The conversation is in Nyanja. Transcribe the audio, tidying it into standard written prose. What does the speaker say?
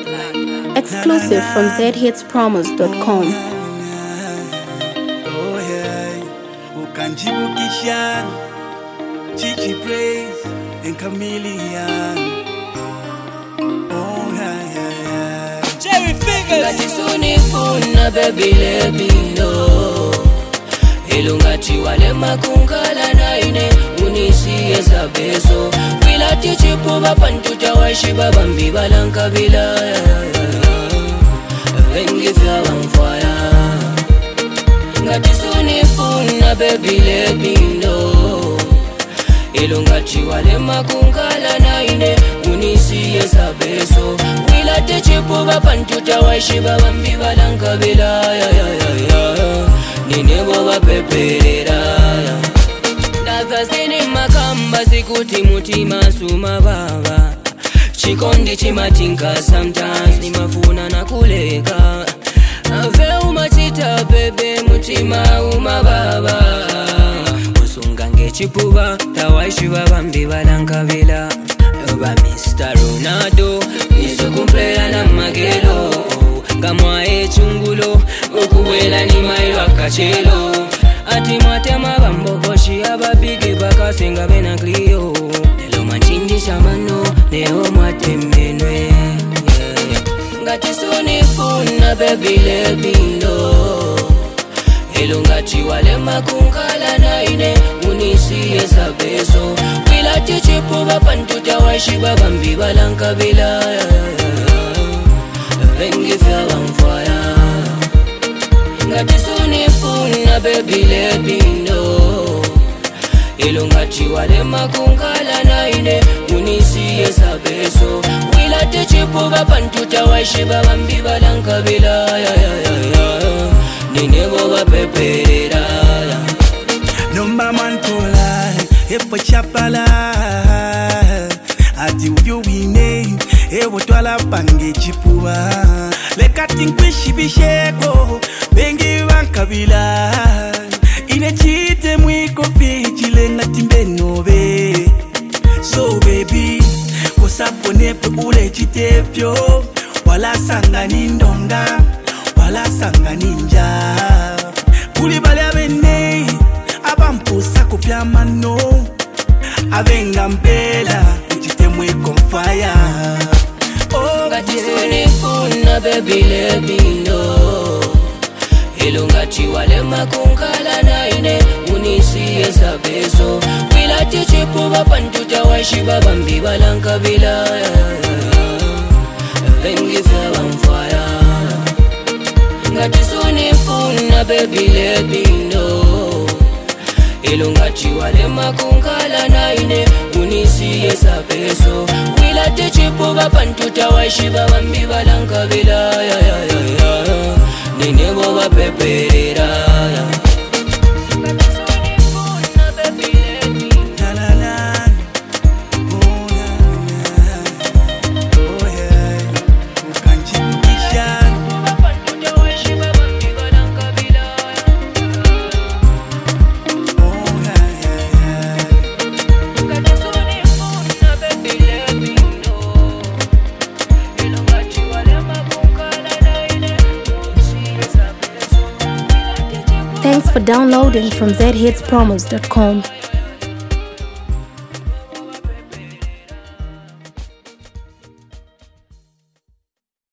Exclusive from zhitspromos.com. Oh yeah, Ukanjibukishan, Chichi Praise, and Chameleon. Oh yeah. Jerry Fingers. Ngati sunifuna baby let me know. Ilungati wale makunkala na ine unisiye za beso. Wila tichipuba pantuta washiba bambi balankabila. Vengi vya wamfaya. Ngati sunifuna baby let me know. Ilungati wale makunkala na ine unisiye za beso. Wila tichipuba pantuta washiba bambi balankabila. Nine baba peperera Nakazini makamba sikuti mutima suma baba Chikondi chimatinka sometimes nimafuna na kuleka Ave umachita bebe mutima umababa Usungange chipuba tawaishi babambi balankabila Yoba Mr. Ronaldo Nisukumplea na magelo Kamwa chungulo ukuwela ni mailo akachelo ati matema bambokoshi ababigi bakasenga bena klio nelo machinjisha mano neo mwatemenwe ngati sunifuna baby let me know elo ngati wale makunkala na ine unisiye za beso wila tichipuba pantuta washiba bambi balankabila vengi vya wamfaya ngati sunifuna baby let me know ilo ngati wale makunkala na ine unisiye za beso wila tichipuba pantuta washiba bambi balankabila nine boba peperera Nomba mantola, epo chapala ati uyo wine ewo twala pange chipuba lekati nkwishi bisheko bengi wankabila ine chite mwiko pichile ngati mbenobe so baby kosaponepe ule chitepyo wala sanga nindonga wala sanga ninja kuli bale abene abampusa kupya mano avenga mpela mwiko mfaya ngati sunifuna baby let me know ilo ngati wale makunkala na ine unisiye za beso wila tichipuba pantuta washiba bambi balankabila vengi vya wamfaya ngati sunifuna baby let me know ilo ngati wale makunkala na ine unisiye za beso wila tichipuba pantuta washiba bambi balankabila nine boba peperera Thanks for downloading from zhitspromos.com.